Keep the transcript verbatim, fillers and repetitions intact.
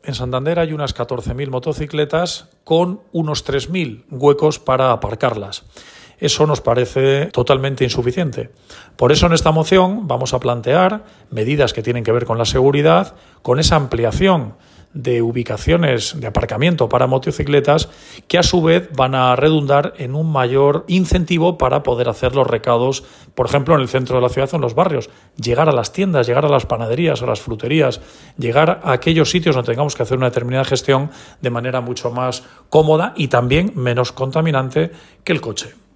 En Santander hay unas catorce mil motocicletas con unos tres mil huecos para aparcarlas. Eso nos parece totalmente insuficiente. Por eso en esta moción vamos a plantear medidas que tienen que ver con la seguridad, con esa ampliación de ubicaciones de aparcamiento para motocicletas que a su vez van a redundar en un mayor incentivo para poder hacer los recados, por ejemplo, en el centro de la ciudad o en los barrios, llegar a las tiendas, llegar a las panaderías, a las fruterías, llegar a aquellos sitios donde tengamos que hacer una determinada gestión de manera mucho más cómoda y también menos contaminante que el coche.